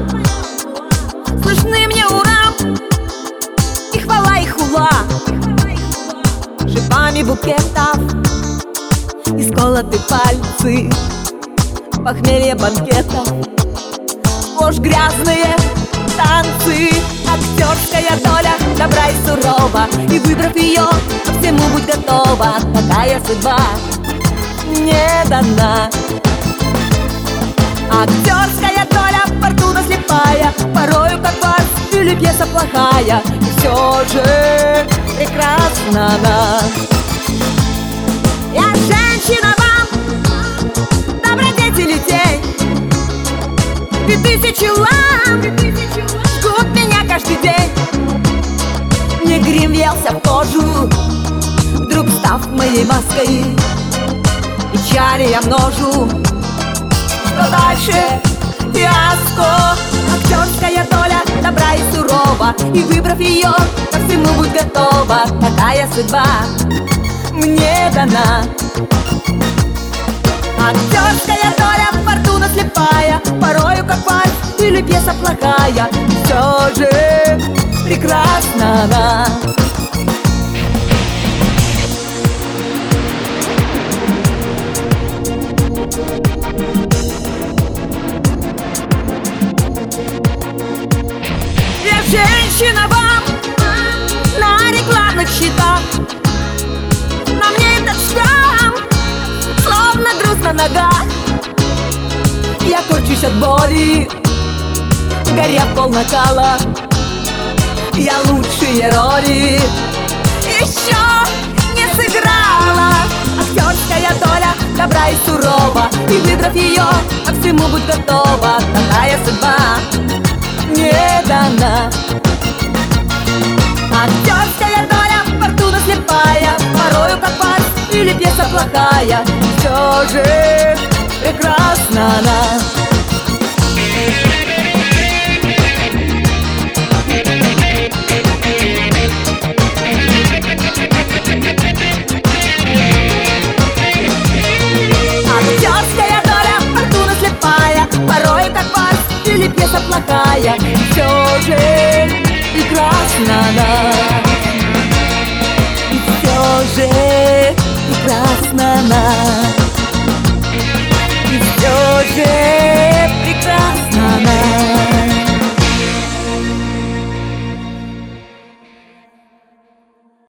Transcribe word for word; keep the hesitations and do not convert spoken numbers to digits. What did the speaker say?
Слышны мне ура и хвала, и хула, шипами букетов исколоты пальцы, похмелье банкетов, сплошь грязные танцы. Актерская доля добра и сурова, и выбрав ее, ко всему будь готова. Такая судьба не дана. Актерская доля, фортуна слепая, порою как фарс или пьеса плохая, и все же прекрасна она. Я женщина вам, добродетели тень, и тысячи ламп жгут меня каждый день. Мне грим въелся в кожу, вдруг став моей маской, печали я множу. Что дальше? Фиаско. Актерская доля добра и сурова, и выбрав ее, ко всему будь готова. Такая судьба мне дана. Актерская доля, фортуна слепая, порою как фарс или пьеса плохая, все же прекрасна она. Я женщина вам на рекламных счетах, на мне этот шрам словно груз на ногах. Я корчусь от боли, горя в пол накала. Я лучшие роли еще не сыграла. Актерская доля добра и сурова, и выбрав ее, ко всему будь готова. Такая судьба не дана. Актерская доля, фортуна слепая, порою как фарс или пьеса плохая, все же прекрасна она. Актерская доля, фортуна слепая, порою как фарс или пьеса плохая, все же прекрасна она.